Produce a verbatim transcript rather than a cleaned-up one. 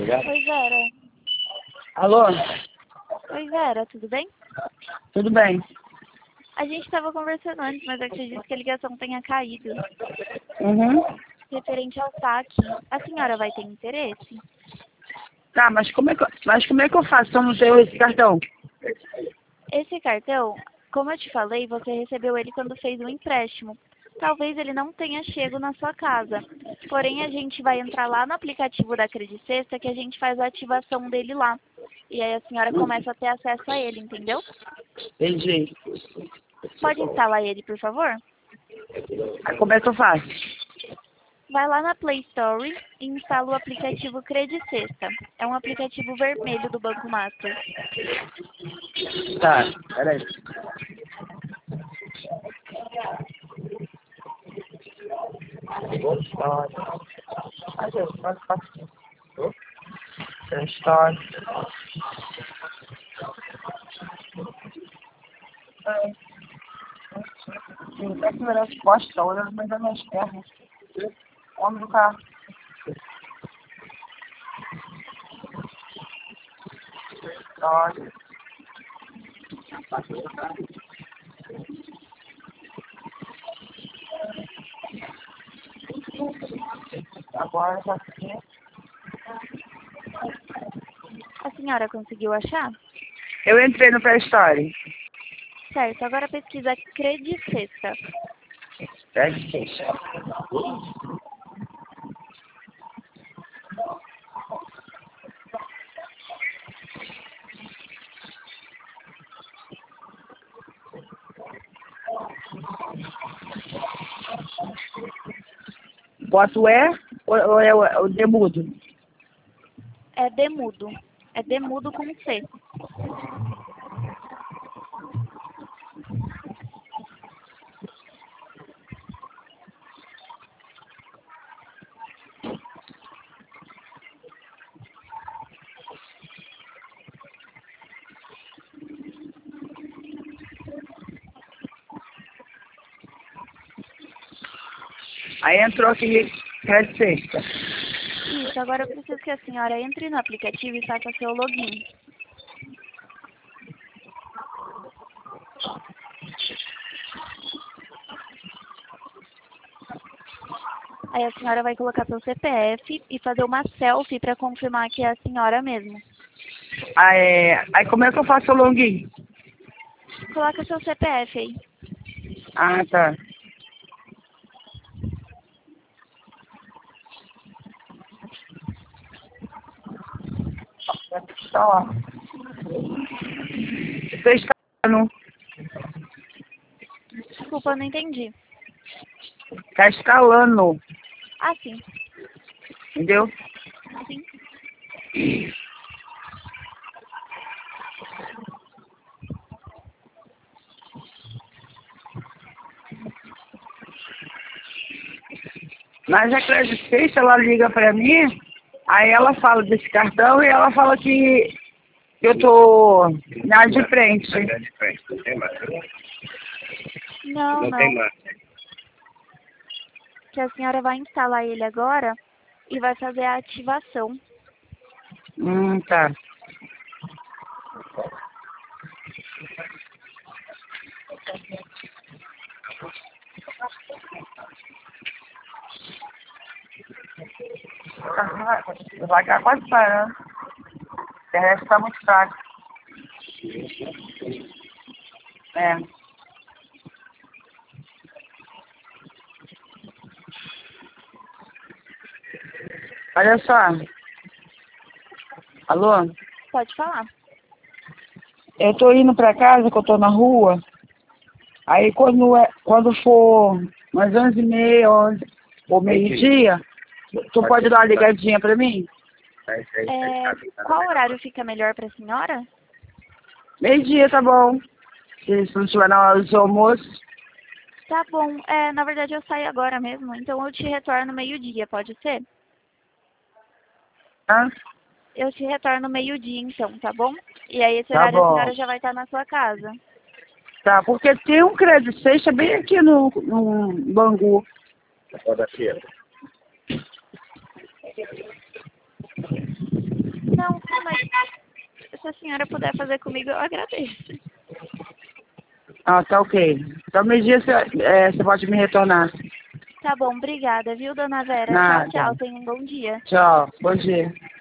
Oi, Vera. Alô? Oi, Vera, tudo bem? Tudo bem? A gente estava conversando antes, mas eu acredito que a ligação tenha caído. Uhum. Referente ao saque, a senhora vai ter interesse? Tá, mas como é que, eu- mas como é que eu faço se eu não tenho esse cartão? Esse cartão, como eu te falei, você recebeu ele quando fez um empréstimo. Talvez ele não tenha chego na sua casa. Porém, a gente vai entrar lá no aplicativo da Credicesta que a gente faz a ativação dele lá. E aí a senhora começa a ter acesso a ele, entendeu? Entendi. Pode instalar ele, por favor? Aí como é que eu faço? Vai lá na Play Store e instala o aplicativo Credicesta. É um aplicativo vermelho do Banco Master. Tá, peraí. História. Sim, é que merece costa, olha mais das minhas pernas. Homem do carro. História. Agora já sei. A senhora conseguiu achar? Eu entrei no Play Store. Certo, agora pesquisa Credicesta. Deve ser. Boto é ou, ou é o, o demudo? É Demudo. É Demudo com C. Aí entrou aqui, crédito sexta. Isso, agora eu preciso que a senhora entre no aplicativo e faça seu login. Aí a senhora vai colocar seu C P F e fazer uma selfie para confirmar que é a senhora mesmo. Aí, aí como é que eu faço o login? Coloca seu C P F aí. Ah, tá. Tá lá. Você está no... Desculpa, eu não entendi. Tá escalando, Ah, sim. entendeu? Sim. Mas a crédito sexta, ela liga pra mim, aí ela fala desse cartão e ela fala que eu tô na de frente. Não, não. Que a senhora vai instalar ele agora e vai fazer a ativação. Hum, tá. Vai ficar quase parando. A internet tá muito fraca. É. Olha só. Alô? Pode falar. Eu tô indo pra casa, que eu tô na rua. Aí quando, é, quando for umas onze e meia, onze, ou meio-dia, tu pode dar uma ligadinha pra mim? É, qual horário fica melhor para a senhora? Meio-dia, tá bom. Se se não tiver na hora do seu almoço. Tá bom. É, na verdade eu saio agora mesmo, então eu te retorno meio-dia, pode ser? Tá? Eu te retorno meio-dia então, tá bom? E aí esse Tá horário a bom. senhora já vai estar na sua casa. Tá, porque tem um crédito sexta bem aqui no, no Bangu. Não, mas se a senhora puder fazer comigo, eu agradeço. Ah, tá ok. Então, meio-dia você é, você pode me retornar. Tá bom, obrigada, viu, dona Vera? Nada. Tchau, tchau, tenha um bom dia. Tchau, bom dia.